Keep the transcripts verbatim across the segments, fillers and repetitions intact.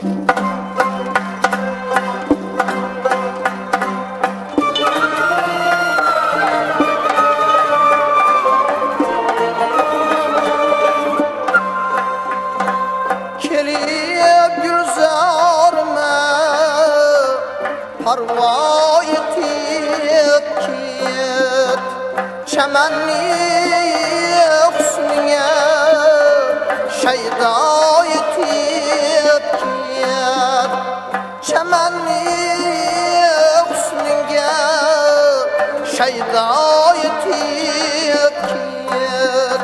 parvo etib ket chamanni husniga shaydo etib ket chamanni husniga shaydo etib ket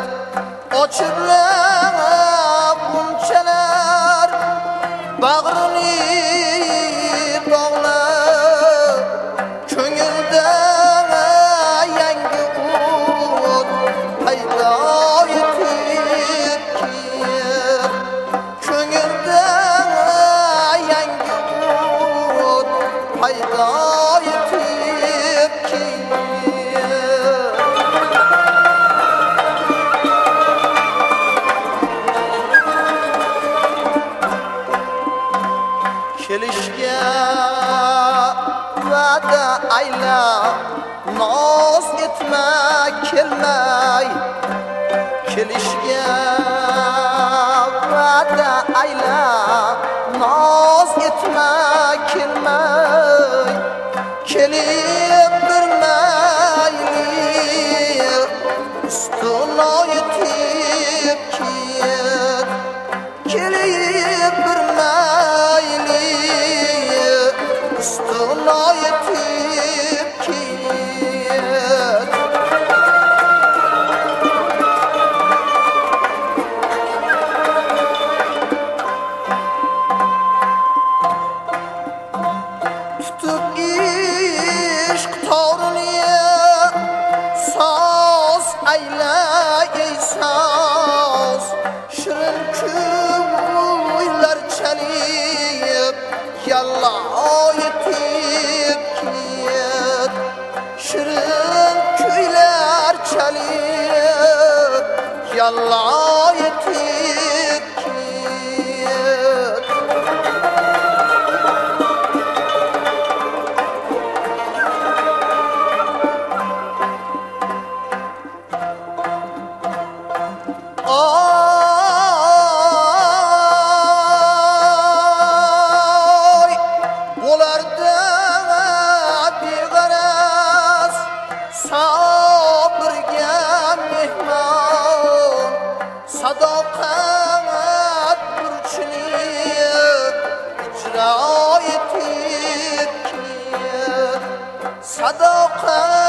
ochilib bunchalar bag'rini kelishga va'da ayla noz etma kelmay kelishga va'da ayla noz etma kelmay kelib bir mayli ustuna yetib ket kelib bir mayli ustuna yetib ket tutib ishq torini soz ayla ey soz shirin kuylar chalib yalla yetib ket shirin kuylar chalib yalla yetib ket Oy bo'larda beg'araz sabrga mehmon sadoqat burchini ijro etib ket sadoqat